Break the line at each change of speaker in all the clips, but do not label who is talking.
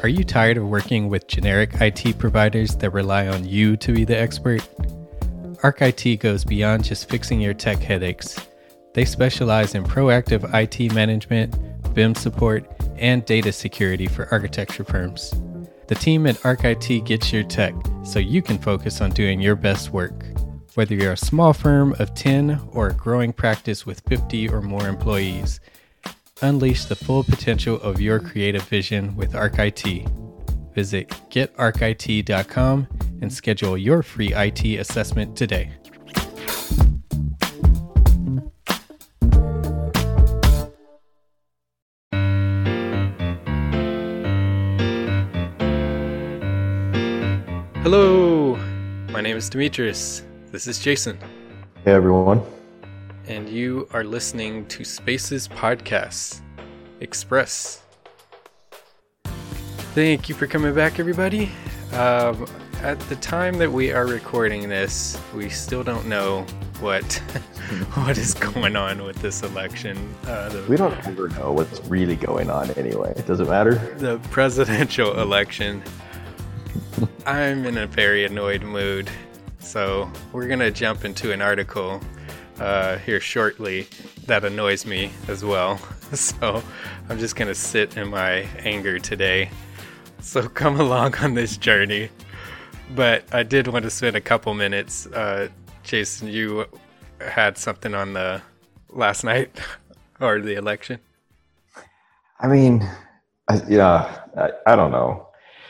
Are you tired of working with generic IT providers that rely on you to be the expert? Arc IT goes beyond just fixing your tech headaches. They specialize in proactive IT management, BIM support, and data security for architecture firms. The team at Arc IT gets your tech so you can focus on doing your best work. Whether you're a small firm of 10 or a growing practice with 50 or more employees, unleash the full potential of your creative vision with Arc IT. Visit getarchit.com and schedule your free IT assessment today. Hello, my name is Demetrius. This is Jason.
Hey everyone.
And you are listening to Spaces Podcast Express. Thank you for coming back, everybody. At the time that we are recording this, we still don't know what is going on with this election.
We don't ever know what's really going on anyway. Does it matter?
The presidential election. I'm in a very annoyed mood, so we're going to jump into an article here shortly that annoys me as well. So I'm just going to sit in my anger today. So come along on this journey. But I did want to spend a couple minutes. Jason, you had something on the last night or the election?
I mean, I don't know.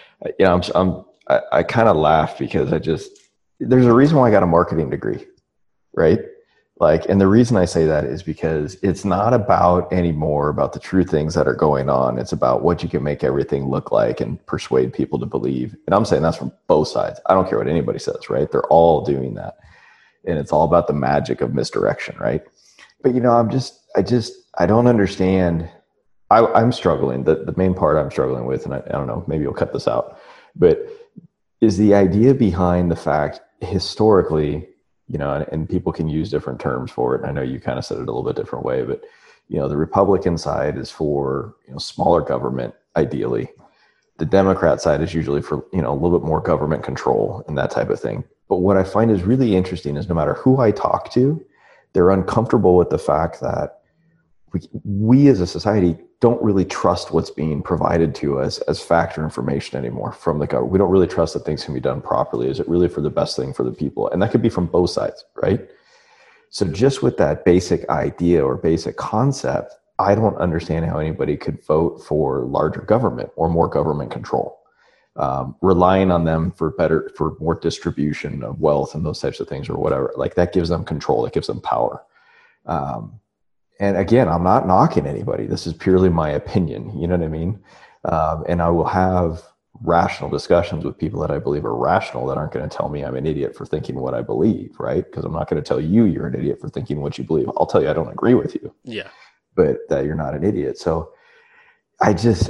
I kind of laugh because there's a reason why I got a marketing degree, right? And the reason I say that is because it's not about the true things that are going on. It's about what you can make everything look like and persuade people to believe. And I'm saying that's from both sides. I don't care what anybody says, right? They're all doing that. And it's all about the magic of misdirection, right? But, I don't understand. I'm struggling. The main part I'm struggling with, and I don't know, maybe you'll cut this out, but is the idea behind the fact historically, and people can use different terms for it. And I know you kind of said it a little bit different way, but, the Republican side is for, smaller government, ideally. The Democrat side is usually for, a little bit more government control and that type of thing. But what I find is really interesting is no matter who I talk to, they're uncomfortable with the fact that we as a society don't really trust what's being provided to us as fact or information anymore from the government. We don't really trust that things can be done properly. Is it really for the best thing for the people? And that could be from both sides, right? So just with that basic idea or basic concept, I don't understand how anybody could vote for larger government or more government control, relying on them for more distribution of wealth and those types of things or whatever. That gives them control. It gives them power. And again, I'm not knocking anybody. This is purely my opinion. You know what I mean? And I will have rational discussions with people that I believe are rational that aren't going to tell me I'm an idiot for thinking what I believe, right? Because I'm not going to tell you you're an idiot for thinking what you believe. I'll tell you I don't agree with you.
Yeah.
But that you're not an idiot. So I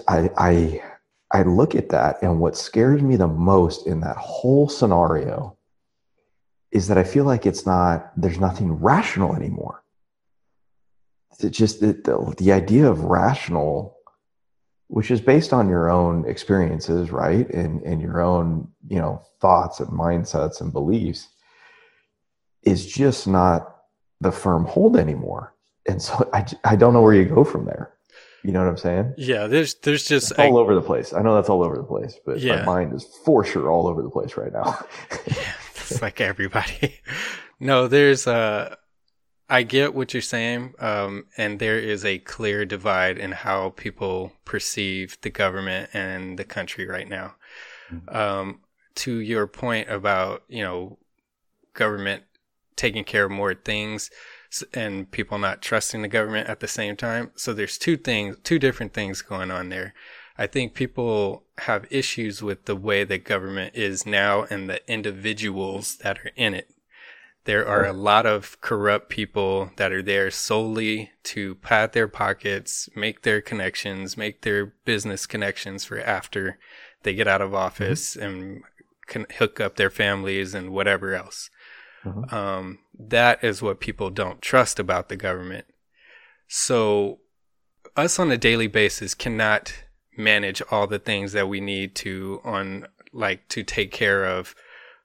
look at that, and what scares me the most in that whole scenario is that I feel like there's nothing rational anymore. It's just the idea of rational, which is based on your own experiences, right? And your own, thoughts and mindsets and beliefs, is just not the firm hold anymore. And so I don't know where you go from there. You know what I'm saying?
Yeah, there's just
it's all over the place. I know that's all over the place, but my mind is for sure all over the place right now.
Yeah, it's like everybody. No, I get what you're saying, and there is a clear divide in how people perceive the government and the country right now. Mm-hmm. To your point about, government taking care of more things and people not trusting the government at the same time. So there's two different things going on there. I think people have issues with the way the government is now and the individuals that are in it. There are a lot of corrupt people that are there solely to pad their pockets, make their connections, make their business connections for after they get out of office, mm-hmm. and can hook up their families and whatever else. Mm-hmm. That is what people don't trust about the government. So us on a daily basis cannot manage all the things that we need to to take care of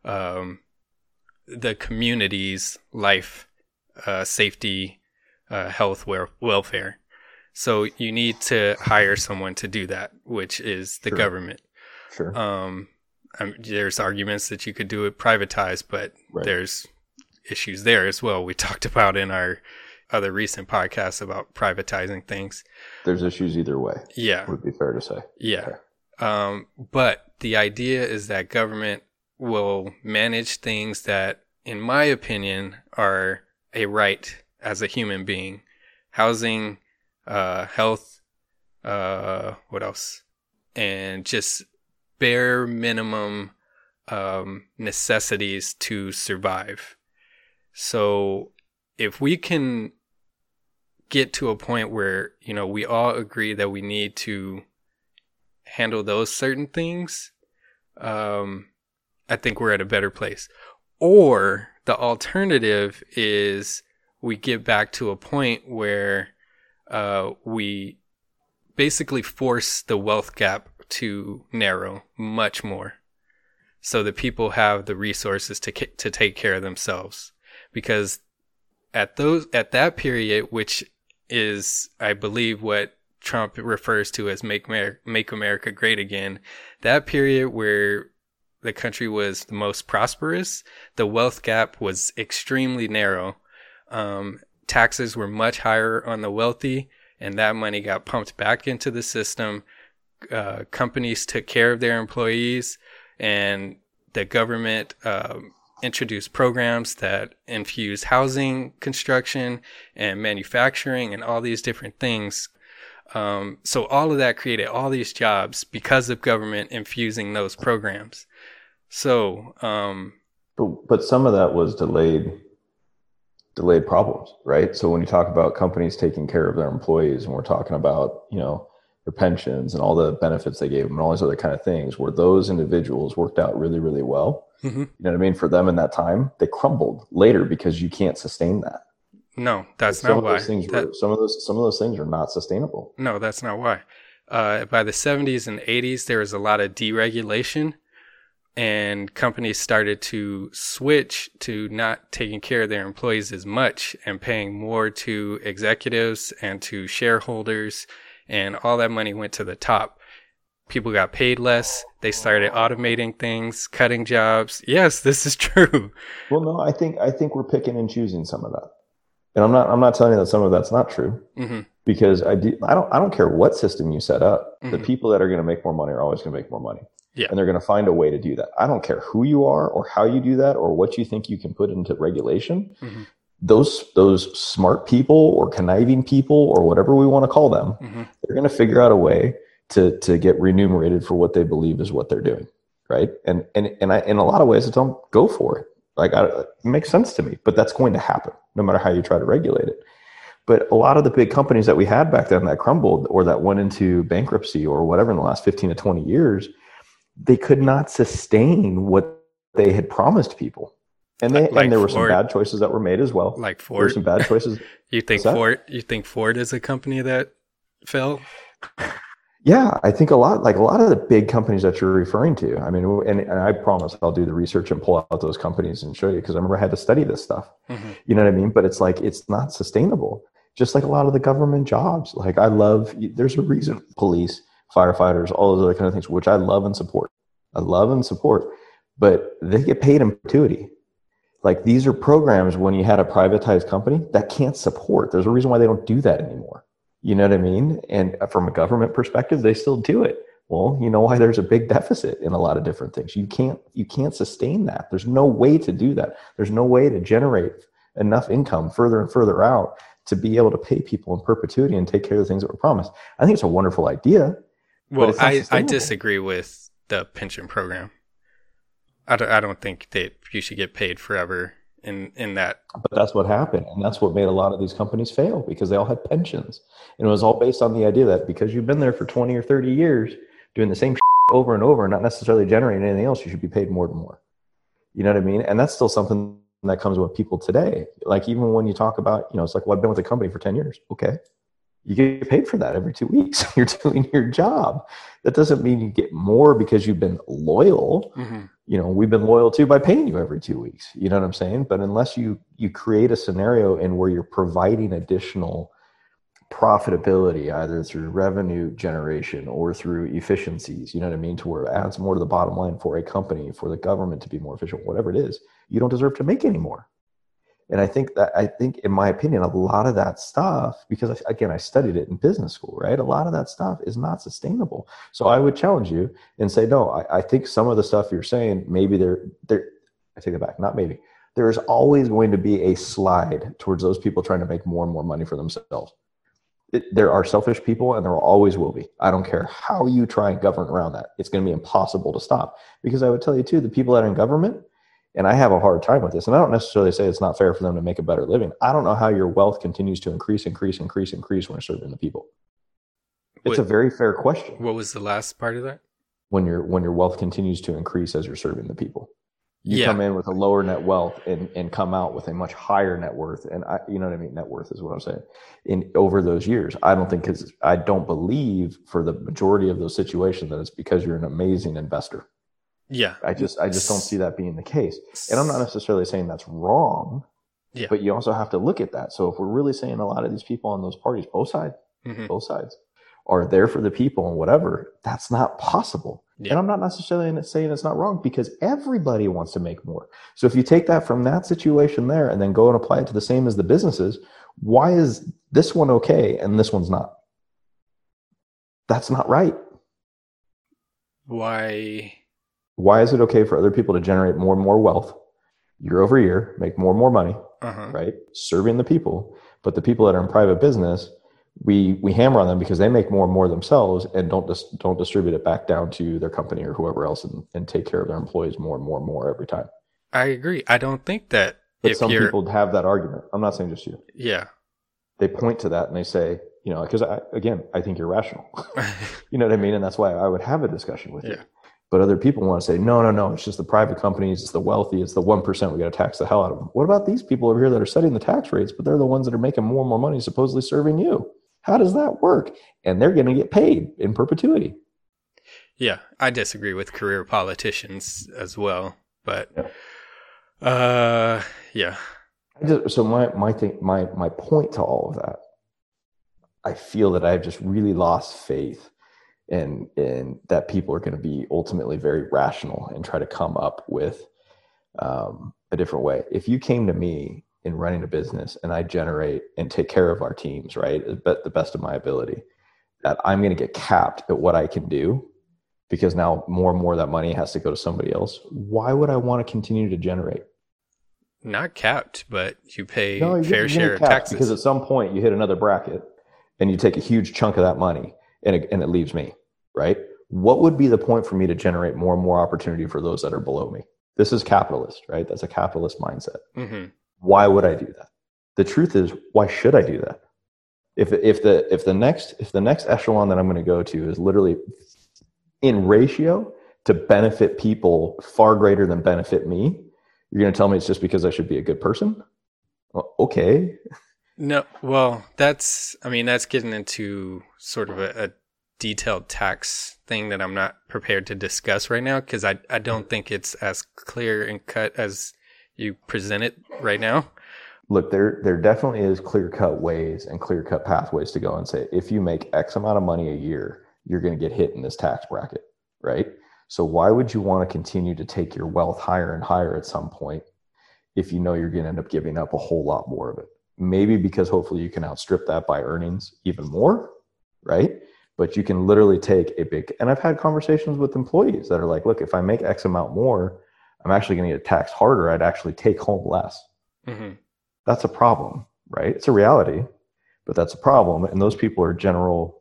the community's life, safety, health, welfare. So you need to hire someone to do that, which is the government.
Sure.
There's arguments that you could do it privatized, but there's issues there as well. We talked about in our other recent podcasts about privatizing things.
There's issues either way.
Yeah.
Would be fair to say.
Yeah. Okay. But the idea is that government will manage things that, in my opinion, are a right as a human being. Housing, health, what else? And just bare minimum necessities to survive. So if we can get to a point where, we all agree that we need to handle those certain things, I think we're at a better place. Or the alternative is we get back to a point where we basically force the wealth gap to narrow much more, so that people have the resources to take care of themselves. Because at that period, which is, I believe, what Trump refers to as make America great again, that period where the country was the most prosperous, the wealth gap was extremely narrow. Taxes were much higher on the wealthy, and that money got pumped back into the system. Companies took care of their employees, and the government introduced programs that infused housing construction and manufacturing and all these different things. So all of that created all these jobs because of government infusing those programs. So,
but some of that was delayed problems, right? So when you talk about companies taking care of their employees, and we're talking about, their pensions and all the benefits they gave them and all these other kind of things, where those individuals worked out really, really well. Mm-hmm. You know what I mean? For them in that time, they crumbled later because you can't sustain that.
No, that's not why.
Some of those things are not sustainable.
No, that's not why. By the 70s and 80s, there was a lot of deregulation, and companies started to switch to not taking care of their employees as much and paying more to executives and to shareholders, and all that money went to the top. People got paid less. They started automating things, cutting jobs. Yes, this is true.
Well, no, I think we're picking and choosing some of that. And I'm not telling you that some of that's not true, mm-hmm. because I don't care what system you set up. Mm-hmm. The people that are going to make more money are always going to make more money.
Yeah.
And they're going to find a way to do that. I don't care who you are or how you do that or what you think you can put into regulation. Mm-hmm. Those smart people or conniving people or whatever we want to call them, mm-hmm. they're going to figure out a way to get remunerated for what they believe is what they're doing. Right. And I, in a lot of ways, I don't go for it. Like, it makes sense to me, but that's going to happen no matter how you try to regulate it. But a lot of the big companies that we had back then that crumbled or that went into bankruptcy or whatever in the last 15 to 20 years, they could not sustain what they had promised people. And there were some bad choices that were made as well.
Like Ford.
There were some bad choices.
You think Ford is a company that fell?
Yeah, I think a lot of the big companies that you're referring to. I mean, and I promise I'll do the research and pull out those companies and show you, because I remember I had to study this stuff. Mm-hmm. You know what I mean? But it's like, it's not sustainable. Just like a lot of the government jobs. Like, there's a reason police, firefighters, all those other kind of things, which I love and support. But they get paid in perpetuity. Like, these are programs when you had a privatized company that can't support. There's a reason why they don't do that anymore. You know what I mean? And from a government perspective, they still do it. Well, you know why there's a big deficit in a lot of different things. You can't sustain that. There's no way to do that. There's no way to generate enough income further and further out to be able to pay people in perpetuity and take care of the things that were promised. I think it's a wonderful idea.
Well, I disagree with the pension program. I don't think that you should get paid forever in that.
But that's what happened. And that's what made a lot of these companies fail, because they all had pensions. And it was all based on the idea that because you've been there for 20 or 30 years doing the same over and over, not necessarily generating anything else, you should be paid more and more. You know what I mean? And that's still something that comes with people today. Like, even when you talk about, it's like, well, I've been with the company for 10 years. Okay. You get paid for that every 2 weeks. You're doing your job. That doesn't mean you get more because you've been loyal.
Mm-hmm.
We've been loyal too by paying you every 2 weeks. You know what I'm saying? But unless you create a scenario in where you're providing additional profitability, either through revenue generation or through efficiencies, you know what I mean, to where it adds more to the bottom line for a company, for the government to be more efficient, whatever it is, you don't deserve to make any more. And I think, in my opinion, a lot of that stuff, because again, I studied it in business school, right? A lot of that stuff is not sustainable. So I would challenge you and say, no, I think some of the stuff you're saying, maybe I take it back, not maybe. There is always going to be a slide towards those people trying to make more and more money for themselves. There are selfish people, and there always will be. I don't care how you try and govern around that. It's going to be impossible to stop. Because I would tell you too, the people that are in government, and I have a hard time with this, and I don't necessarily say it's not fair for them to make a better living. I don't know how your wealth continues to increase when you're serving the people. It's a very fair question.
What was the last part of that?
When your wealth continues to increase as you're serving the people. You come in with a lower net wealth and come out with a much higher net worth. And you know what I mean? Net worth is what I'm saying. Over those years, I don't believe for the majority of those situations that it's because you're an amazing investor.
Yeah.
I just don't see that being the case. And I'm not necessarily saying that's wrong, but you also have to look at that. So if we're really saying a lot of these people on those parties, both sides are there for the people and whatever, that's not possible. Yeah. And I'm not necessarily saying it's not wrong, because everybody wants to make more. So if you take that from that situation there and then go and apply it to the same as the businesses, why is this one okay and this one's not? That's not right.
Why
is it okay for other people to generate more and more wealth year over year, make more and more money, right? Serving the people. But the people that are in private business, we hammer on them because they make more and more themselves and don't distribute it back down to their company or whoever else and take care of their employees more and more and more every time.
I agree. I don't think that.
But some people have that argument. I'm not saying just you.
Yeah.
They point to that and they say, because I think you're rational. You know what I mean? And that's why I would have a discussion with you. But other people want to say, no, it's just the private companies, it's the wealthy, it's the 1%, we got to tax the hell out of them. What about these people over here that are setting the tax rates, but they're the ones that are making more and more money supposedly serving you? How does that work? And they're going to get paid in perpetuity.
Yeah, I disagree with career politicians as well, but yeah.
So my point to all of that, I feel that I've just really lost faith in that people are going to be ultimately very rational and try to come up with a different way. If you came to me in running a business and I generate and take care of our teams, right, at the best of my ability, that I'm going to get capped at what I can do because now more and more of that money has to go to somebody else, why would I want to continue to generate?
Not capped, but you pay fair share of taxes.
Because at some point you hit another bracket and you take a huge chunk of that money and it leaves me, right? What would be the point for me to generate more and more opportunity for those that are below me? This is capitalist, right? That's a capitalist mindset. Mm-hmm. Why would I do that? The truth is, why should I do that? If the next echelon that I'm going to go to is literally in ratio to benefit people far greater than benefit me, you're going to tell me it's just because I should be a good person? Well, okay.
No, well, that's getting into sort of a detailed tax thing that I'm not prepared to discuss right now, because I don't think it's as clear and cut as you present it right now.
Look, there definitely is clear-cut ways and clear-cut pathways to go and say, if you make X amount of money a year, you're going to get hit in this tax bracket, right? So why would you want to continue to take your wealth higher and higher at some point if you know you're going to end up giving up a whole lot more of it? Maybe because hopefully you can outstrip that by earnings even more, right? But you can literally take and I've had conversations with employees that are like, look, if I make X amount more, I'm actually going to get taxed harder. I'd actually take home less. Mm-hmm. That's a problem, right? It's a reality, but that's a problem. And those people in general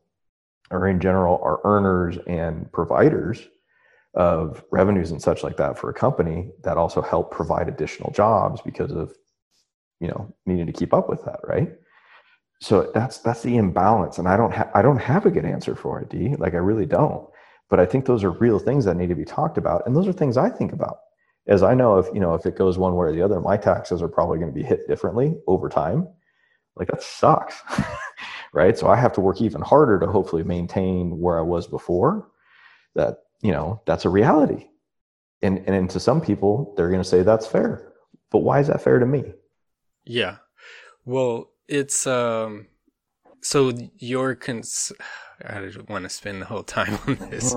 are earners and providers of revenues and such like that for a company that also help provide additional jobs because of, needing to keep up with that, right? So that's the imbalance. And I don't have a good answer for it, D. Like, I really don't. But I think those are real things that need to be talked about. And those are things I think about. As I know, if it goes one way or the other, my taxes are probably going to be hit differently over time. Like, that sucks, right? So I have to work even harder to hopefully maintain where I was before. That, that's a reality. And to some people, they're going to say that's fair. But why is that fair to me?
Yeah. Well, it's so I don't want to spend the whole time on this.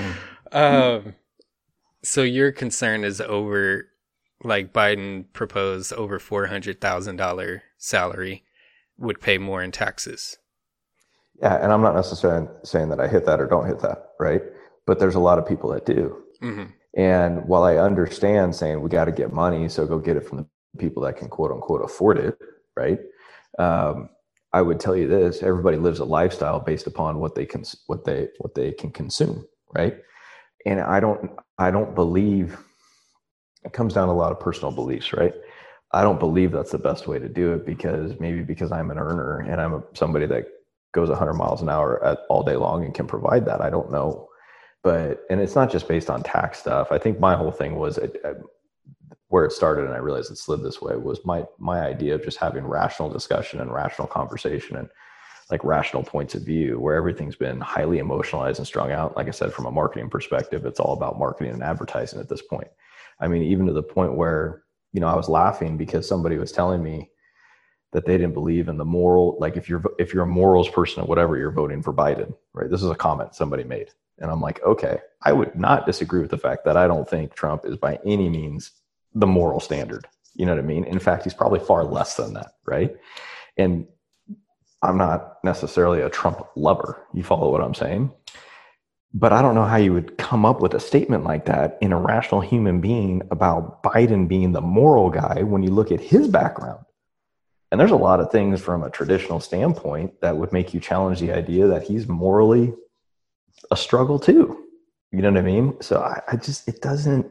So your concern is over, like, Biden proposed over $400,000 salary would pay more in taxes.
Yeah, and I'm not necessarily saying that I hit that or don't hit that, right? But there's a lot of people that do.
Mm-hmm.
And while I understand saying we got to get money, so go get it from the people that can quote unquote afford it, right? I would tell you this: everybody lives a lifestyle based upon what they can consume, right? And I don't believe it comes down to a lot of personal beliefs, right? I don't believe that's the best way to do it because I'm an earner and I'm somebody that goes 100 miles an hour all day long and can provide that. I don't know. And it's not just based on tax stuff. I think my whole thing was where it started, and I realized it slid this way, was my idea of just having rational discussion and rational conversation and like rational points of view, where everything's been highly emotionalized and strung out. Like I said, from a marketing perspective, it's all about marketing and advertising at this point. I mean, even to the point where, I was laughing because somebody was telling me that they didn't believe in the moral, like if you're a morals person or whatever, you're voting for Biden, right? This is a comment somebody made. And I'm like, okay, I would not disagree with the fact that I don't think Trump is by any means the moral standard. You know what I mean? In fact, he's probably far less than that, right? And I'm not necessarily a Trump lover. You follow what I'm saying? But I don't know how you would come up with a statement like that in a rational human being about Biden being the moral guy when you look at his background. And there's a lot of things from a traditional standpoint that would make you challenge the idea that he's morally a struggle too. You know what I mean? So it doesn't,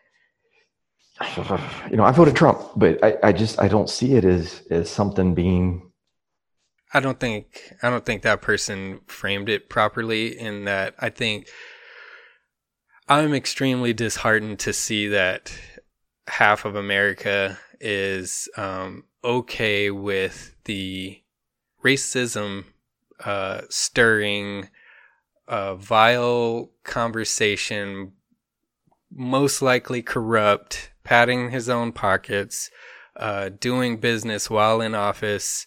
I voted Trump, but I don't see it as something being.
I don't think that person framed it properly, in that I think I'm extremely disheartened to see that half of America is okay with the racism stirring vile conversation, most likely corrupt, padding his own pockets, doing business while in office,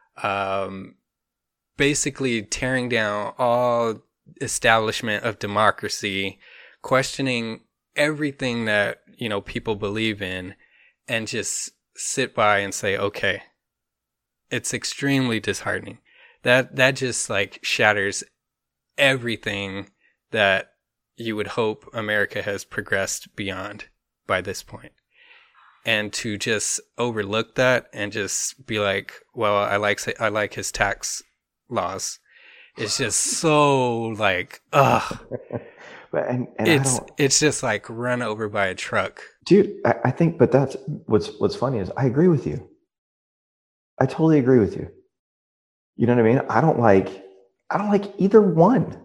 basically tearing down all establishment of democracy, questioning everything that, people believe in, and just sit by and say, okay. It's extremely disheartening. That just like shatters everything that you would hope America has progressed beyond by this point. And to just overlook that and just be like, well, I like his tax laws. It's just so like, ugh.
And
it's just like run over by a truck.
Dude, I think, but that's what's funny is I agree with you. I totally agree with you. You know what I mean? I don't like either one.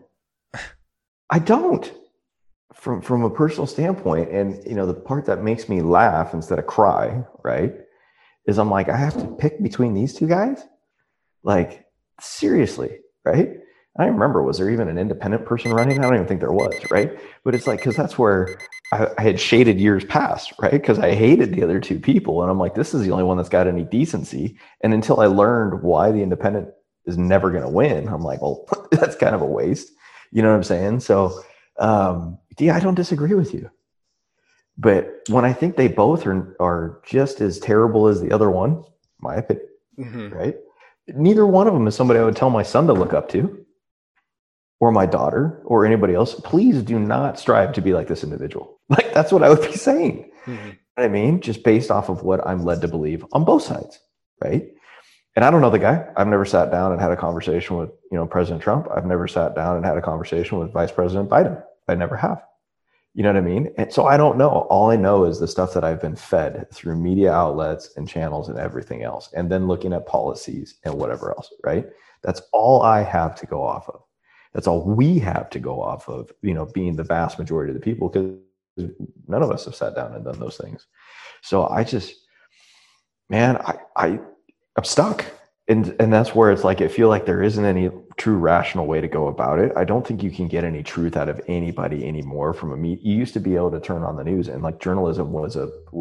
I don't. From a personal standpoint, and the part that makes me laugh instead of cry, right, is I'm like, I have to pick between these two guys? Like, seriously, right? I don't remember, was there even an independent person running? I don't even think there was, right? But it's like, because that's where I had shaded years past, right? Because I hated the other two people. And I'm like, this is the only one that's got any decency. And until I learned why the independent is never going to win, I'm like, well, that's kind of a waste. You know what I'm saying? So, yeah, I don't disagree with you. But when I think they both are just as terrible as the other one, my opinion, right? Neither one of them is somebody I would tell my son to look up to, or my daughter, or anybody else. Please do not strive to be like this individual. Like, that's what I would be saying. You know what I mean? Just based off of what I'm led to believe on both sides, right? And I don't know the guy. I've never sat down and had a conversation with, President Trump. I've never sat down and had a conversation with Vice President Biden. I never have. You know what I mean? And so I don't know. All I know is the stuff that I've been fed through media outlets and channels and everything else. And then looking at policies and whatever else, right? That's all I have to go off of. That's all we have to go off of, being the vast majority of the people, because none of us have sat down and done those things. So I just, man, I'm stuck. And that's where it's like, I feel like there isn't any true rational way to go about it. I don't think you can get any truth out of anybody anymore from a meet. You used to be able to turn on the news, and like journalism was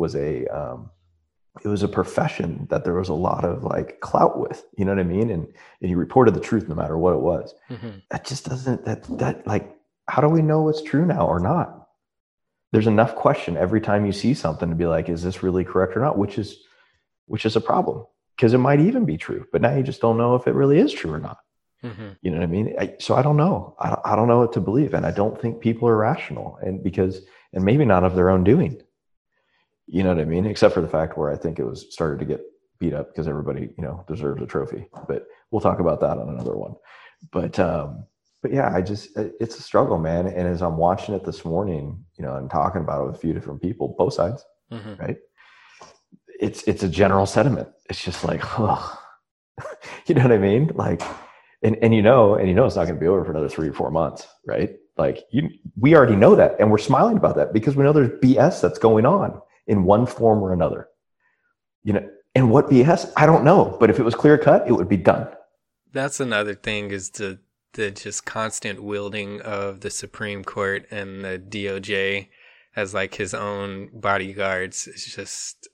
it was a profession that there was a lot of like clout with, you know what I mean? And you reported the truth no matter what it was. Mm-hmm. That just doesn't, that like, how do we know what's true now or not? There's enough question every time you see something to be like, is this really correct or not? Which is a problem, because it might even be true, but now you just don't know if it really is true or not. Mm-hmm. You know what I mean? So I don't know. I don't know what to believe. And I don't think people are rational, and maybe not of their own doing. You know what I mean? Except for the fact where I think it was started to get beat up because everybody, deserves a trophy. But we'll talk about that on another one. But yeah, it's a struggle, man. And as I'm watching it this morning, and talking about it with a few different people, both sides, mm-hmm. right? It's a general sentiment. It's just like, oh, you know what I mean? Like, and it's not going to be over for another 3 or 4 months, right? Like we already know that, and we're smiling about that because we know there's BS that's going on in one form or another, and what BS, I don't know, but if it was clear cut, it would be done.
That's another thing, is the just constant wielding of the Supreme Court and the DOJ as like his own bodyguards. It's just,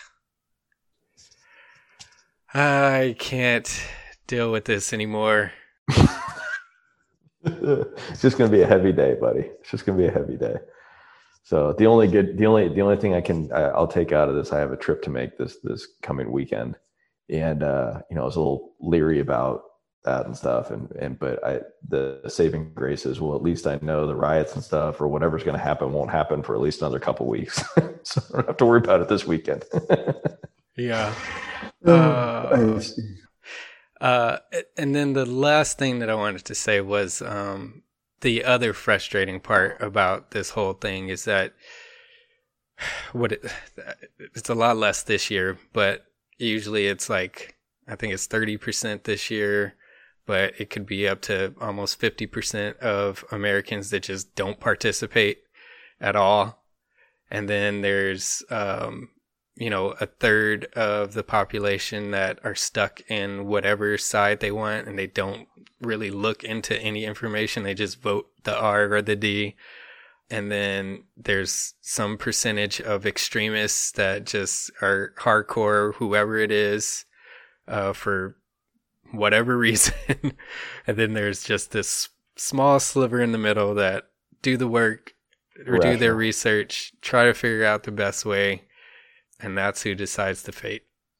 I can't deal with this anymore.
It's just going to be a heavy day, buddy. It's just going to be a heavy day. So the only thing I'll take out of this, I have a trip to make this coming weekend, and I was a little leery about that and stuff, but the saving grace is, well, at least I know the riots and stuff or whatever's going to happen won't happen for at least another couple weeks, so I don't have to worry about it this weekend.
Yeah. And then the last thing that I wanted to say was, the other frustrating part about this whole thing is that it's a lot less this year, but usually it's like, I think it's 30% this year, but it could be up to almost 50% of Americans that just don't participate at all. And then there's, a third of the population that are stuck in whatever side they want, and they don't really look into any information. They just vote the R or the D. And then there's some percentage of extremists that just are hardcore, whoever it is, for whatever reason. And then there's just this small sliver in the middle that do the work or do their research, try to figure out the best way. And that's who decides the fate.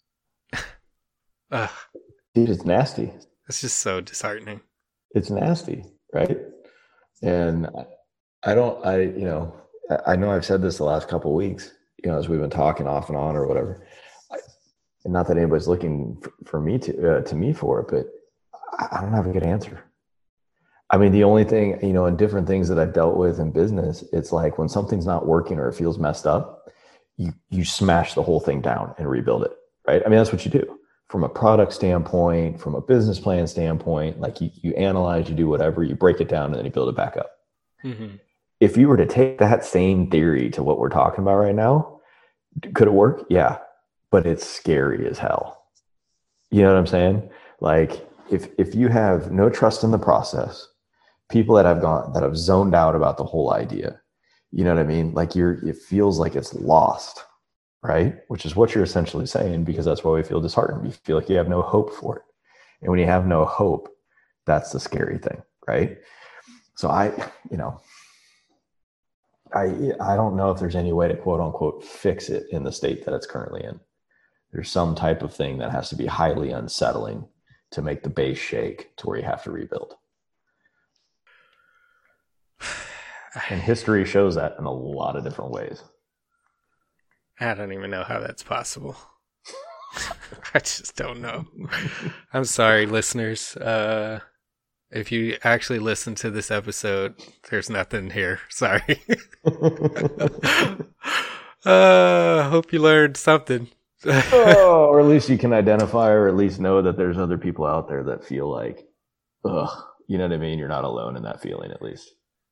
Dude, it's nasty.
It's just so disheartening.
It's nasty, right? And I know I've said this the last couple of weeks, as we've been talking off and on or whatever. And not that anybody's looking for me to me for it, but I don't have a good answer. I mean, the only thing, in different things that I've dealt with in business, it's like when something's not working or it feels messed up, you smash the whole thing down and rebuild it, right? I mean, that's what you do from a product standpoint, from a business plan standpoint. Like you analyze, you do whatever, you break it down, and then you build it back up. Mm-hmm. If you were to take that same theory to what we're talking about right now, could it work? Yeah, but it's scary as hell. You know what I'm saying? Like if you have no trust in the process, people that have zoned out about the whole idea, you know what I mean? Like it feels like it's lost, right? Which is what you're essentially saying, because that's why we feel disheartened. You feel like you have no hope for it. And when you have no hope, that's the scary thing, right? So I don't know if there's any way to quote unquote fix it in the state that it's currently in. There's some type of thing that has to be highly unsettling to make the base shake to where you have to rebuild. And history shows that in a lot of different ways.
I don't even know how that's possible. I just don't know. I'm sorry, listeners. If you actually listen to this episode, there's nothing here. Sorry. Hope you learned something.
Or at least you can identify, or at least know that there's other people out there that feel like, you know what I mean? You're not alone in that feeling, at least.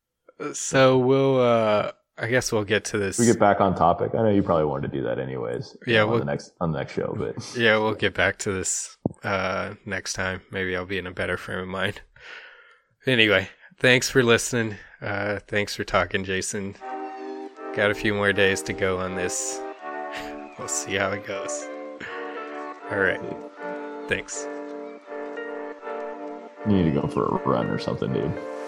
So I guess we'll get to this.
We get back on topic. I know you probably wanted to do that anyways.
Yeah,
on the next show, but
yeah, we'll get back to this next time. Maybe I'll be in a better frame of mind. Anyway, thanks for listening. Thanks for talking, Jason. Got a few more days to go on this. We'll see how it goes. All right. Thanks.
You need to go for a run or something, dude.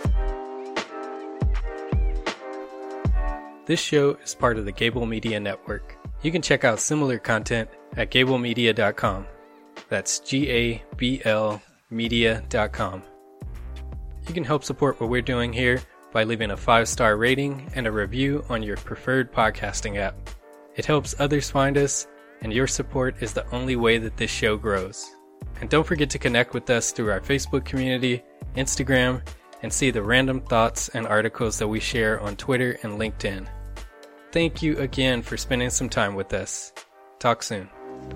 This show is part of the Gable Media Network. You can check out similar content at gablemedia.com. That's GABL media.com. You can help support what we're doing here by leaving a 5-star rating and a review on your preferred podcasting app. It helps others find us, and your support is the only way that this show grows. And don't forget to connect with us through our Facebook community, Instagram, and see the random thoughts and articles that we share on Twitter and LinkedIn. Thank you again for spending some time with us. Talk soon.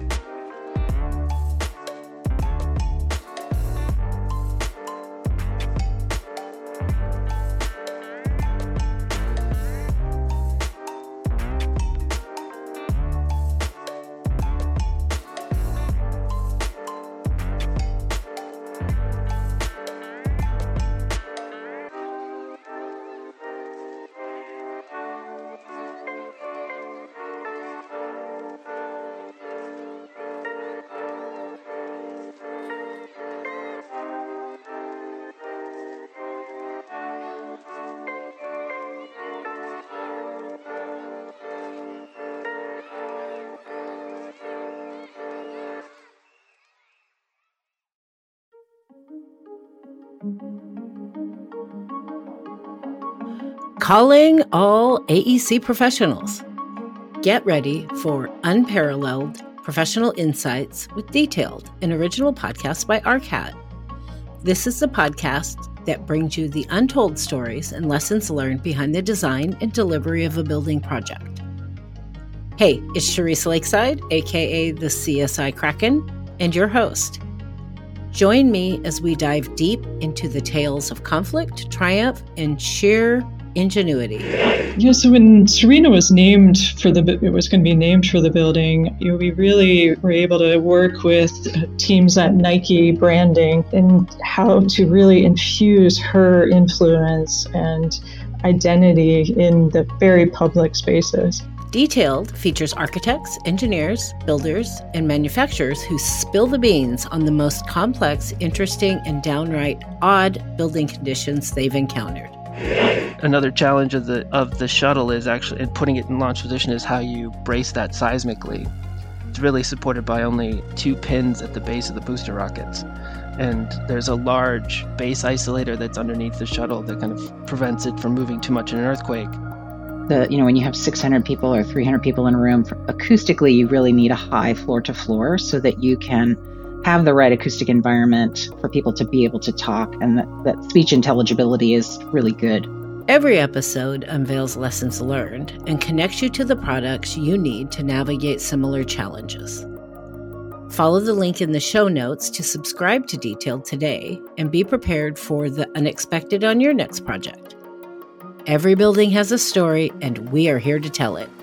Calling all AEC professionals. Get ready for unparalleled professional insights with detailed and original podcasts by ARCAT. This is the podcast that brings you the untold stories and lessons learned behind the design and delivery of a building project. Hey, it's Charisse Lakeside, aka the CSI Kraken, and your host. Join me as we dive deep into the tales of conflict, triumph, and sheer ingenuity.
Yeah, so when Serena was named for it was going to be named for the building, we really were able to work with teams at Nike branding and how to really infuse her influence and identity in the very public spaces.
Detailed features architects, engineers, builders, and manufacturers who spill the beans on the most complex, interesting, and downright odd building conditions they've encountered.
Another challenge of the shuttle is actually, in putting it in launch position, is how you brace that seismically. It's really supported by only 2 pins at the base of the booster rockets. And there's a large base isolator that's underneath the shuttle that kind of prevents it from moving too much in an earthquake.
When you have 600 people or 300 people in a room, acoustically, you really need a high floor to floor so that you can have the right acoustic environment for people to be able to talk, and that speech intelligibility is really good.
Every episode unveils lessons learned and connects you to the products you need to navigate similar challenges. Follow the link in the show notes to subscribe to Detailed today and be prepared for the unexpected on your next project. Every building has a story, and we are here to tell it.